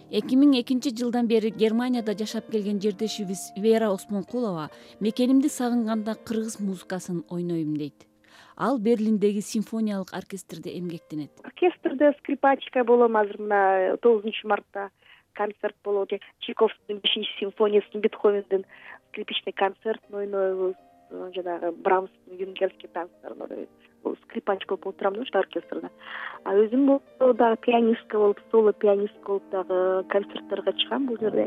2002-жылдан бери Германияда жашап келген жердешибиз Вера Осмонкулова мекенимди сагынганда кыргыз музыкасын ойнойм дейт. Ал Берлиндеги симфониялык оркестрде эмгектенет. Оркестрде скрипачка болом. Азыр мына 9 мартта концерт болот. Чайковскийдин 5-симфониясын, Бетховендин скрипичный концертин ойнойбуз. Жанагы Брамстын юнгерский танцларын ойнойбуз. Скрипачка болуп отурам ошо оркестрде. А өзүм дагы пианистка болуп, соло пианистка болуп дагы концерттерге чыгам бул жерде.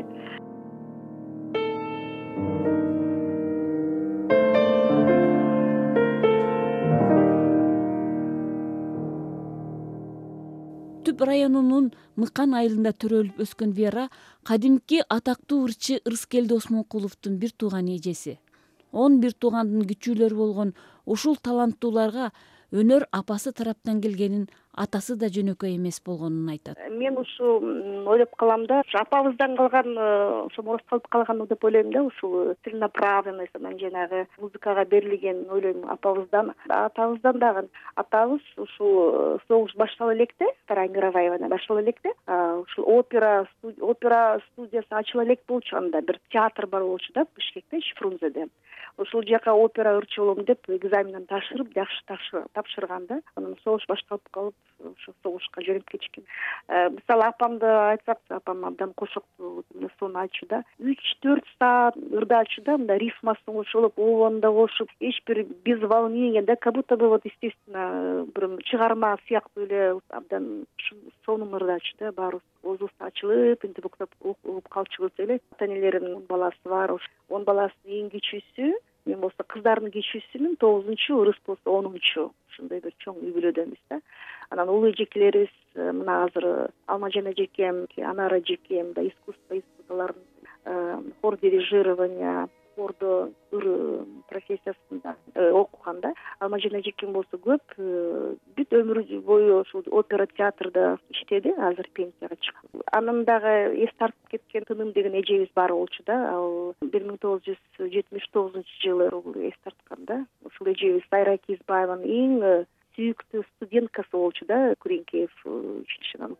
Түп районунун Мыкан айылында төрөлүп өскөн Вера кадимки атактуу ырчы Ырыскелди Осмонкуловдун бир тууган эжеси. 11 туугандын күчүүлөрү болгон ушул таланттууларга өнөр апасы тараптан келгенин, атасы да жөнөкөй эмес болгонун айтат. Мен ушу ойлоп калам да, апабыздан калган, ошо мурас калып калган деп ойлойм да, ушул целенаправленность, жанагы музыкага берилген ойлойм апабыздан, атабыздан дагы. Атабыз ушул согуш баштала электе, Вторая мировая баштала электе, ушул опера студиясы ачыла элек болчу, анда бир театр бар болчу да, Бишкекте, Фрунзеде. Ушул жака опера ырчы болом деп экзаменин тапшырып, жакшы тапшырган да. Анан согуш башталып калып, ошо согушка жөнөп кетишкен. Мисалы апамды айтсак, апам абдан кошоктуу сону аччу да. 3-4 саат ырды аччу да, мындай рифмасын кошулуп, обону да кошуп, эч бир без волнения да, как будто бы вот естественно бир чыгарма сыяктуу эле абдан сонун ырды аччу да, баарыбыз оозубуз ачылып, интип угуп калчубуз эле. Ата-энелеринин 10 баласы бар. 10 баласынын эң кичүүсү, мен болсо кыздардын кичүүсүмүн, 9-чу, Ырыс болсо 10-чу. Ушундай бир чоң үй бүлөдөнбүз да. Анан улуу эжекелерибиз мына азыр Алмажан эжекем, Анара эжекем да искусстволордун хор дирижирования, хордо ыр профессиясында окуган да. Алмажан эжекем болсо көп бүт өмүрү бою ушул опера театрда иштеди, азыр пенсияга чыккан. Анын дагы эс тартып кеткен Тыным деген эжебиз бар болчу да, ал 1979-жылы эс тарткан да. Ушул эжебиз Сайра Кизбаеванын эң сүйүктүү студенткасы болчу да, Күреңкеев училищенын.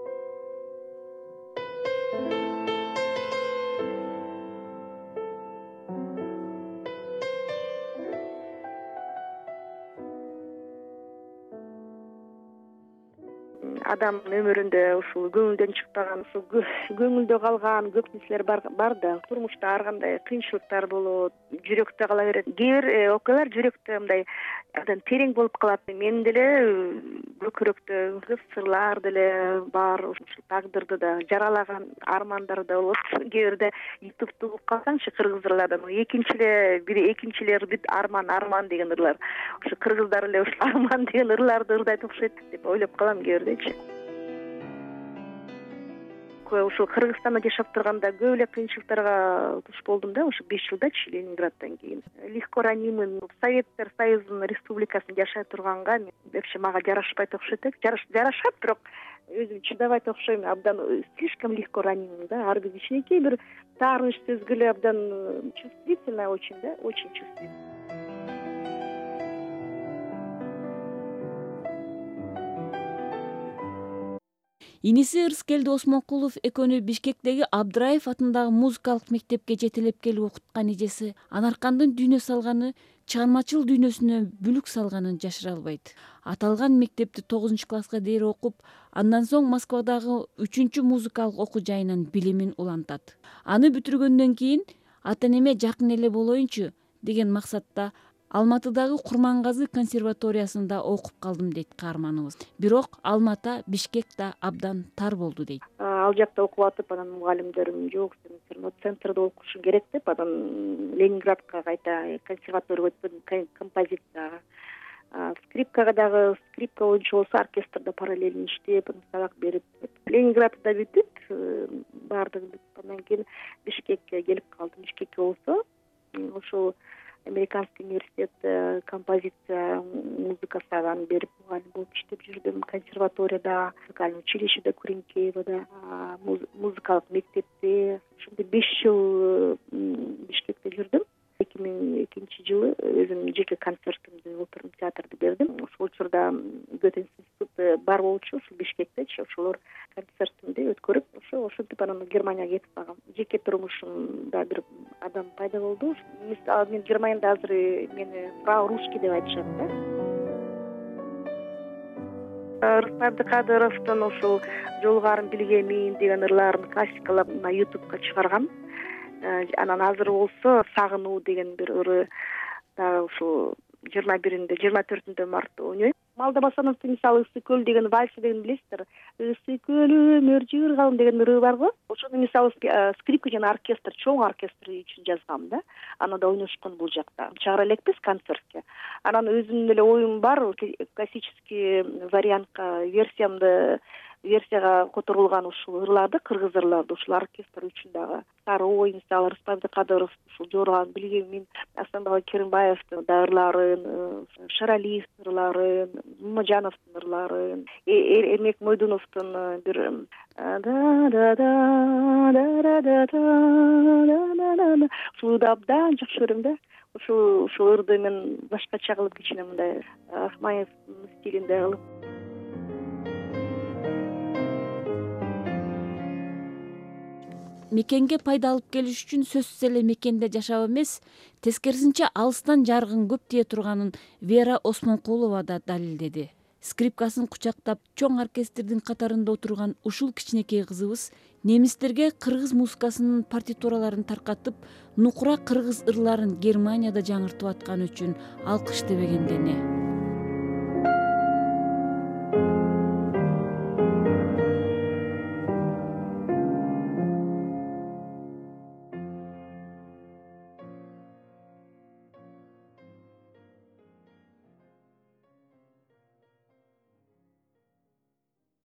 Адамдын өмүрүндө ушул көңүлдөн чыкпаган, ушул көңүлдө калган көп нерселер бар да. Турмушта ар кандай кыйынчылыктар болот, жүрөктө кала берет. Кээ бир окуялар жүрөктө мындай абдан терең болуп калат. Мен деле көкүрөктө сырлар деле бар, ушул тагдырды да жаралаган армандар да болот. Кээ бирде ютубту угуп калсаңчы кыргыз ырлардан экинчилер бүт арман деген ырлар. Ушу кыргыздар эле ушул арман деген ырларды ырдайт окшойт деп ойлоп калам кээ бирдечи. Ушул Кыргызстанда жашап турганда көп эле кыйынчылыктарга туш болдум да, ошо 5 жылдачы Ленинграддан кийин. Легко ранимый Советтер Союзунун республикасында жашай турганга вообще мага жарашпайт окшойт. Жарашат, бирок өзүм чыдабайт окшойм, абдан слишком легко ранимый да. Ар бир кичинекей бир таарыныч сөзгө абдан чувствительная очень да, очень чувствительная. Иниси Ырыскелди Осмонкулов экөөнү Бишкектеги Абдыраев атындагы музыкалык мектепке жетелеп келип окуткан эжеси Анаркандын дүйнө салганы, чыгармачыл дүйнөсүнө бүлүк салганын жашыра албайт. Аталган мектепти 9-класска дейин окуп, андан соң Москвадагы 3 музыкалык окуу жайынан билимин улантат. Аны бүтүргөндөн кийин ата-энеме жакын эле болоюнчу деген максатта Алматыдагы Курмангазы консерваториясында окуп калдым дейт каарманыбыз. Бирок Алмата, Бишкек да абдан тар болду дейт. Ал жакта окуп атып, анан мугалимдерим жок, сен центрде окушуң керек деп, анан Ленинградка кайта консерваторияга өтпөдүм, композицияга. Скрипкага дагы, скрипка боюнча болсо оркестрде параллельно иштеп, сабак берип, Ленинградда бүтүп, баардыгы бүтүп, андан кийин Бишкекке келип калдым. Бишкекке болсо ошол Американский университет композиция музыкасынан берип мугалим болуп иштеп жүрдүм. Консерваторияда, музыкальный училищеде Күреңкеевада, музыкалык мектепте ошондой 5 жыл Бишкекте жүрдүм. 2002-жылы өзүмдүн жеке концертимди, оперный театрды бердим. Ошол учурда Гетенс институту бар болчу ушул Бишкектечи, ошолор концертимди өткөрүп, ошентип анан Германияга кетип калгам. Жеке турмушумда бир адам пайда болду. Мен Германияда азыр мени фрау Русский деп айтышат да. Рустам Абдыкадыровдун ушул жолгарын билген мен деген ырларын классикалап мына YouTubeга чыгаргам. Анан азыр болсо Сагынуу деген бир ыры дагы ушул 24 мартта ойнойм. Малдабасановдун мисалы Ысык көл деген вальс деген билесиздер. Ысык көл өмүр жыргалым деген ыры бар го. Ошону мисалы скрипка жана оркестр, чоң оркестр үчүн жазгам да. Аны да ойношкон бул жакта. Чыгара элекпиз концертке. Анан өзүмдүн эле оюм бар, классический вариантка версияга которулган ушул ырларды, кыргыз ырларды, ушул оркестр үчүн дагы Сары ой, мисалы Рустам Абдыкадыров ушул жорган билген мен, Асанбай Керимбаевдин да ырларын, Шаралиевдин ырларын, Мамажановдун ырларын, Эрмек Мойдуновдун бир ушуну абдан жакшы көрөм да. Ушул ырды мен башкача кылып кичине мындай Ахмаев стилинде кылып. Мекенге пайда алып келиш үчүн сөзсүз эле мекенде жашап эмес, тескерисинче алыстан жаргын көп тие турганын Вера Осмонкулова да далилдеди. Скрипкасын кучактап чоң оркестрдин катарында отурган ушул кичинекей кызыбыз немистерге кыргыз музыкасынын партитураларын таркатып, нукура кыргыз ырларын Германияда жаңыртып атканы үчүн алкыш тебегендене.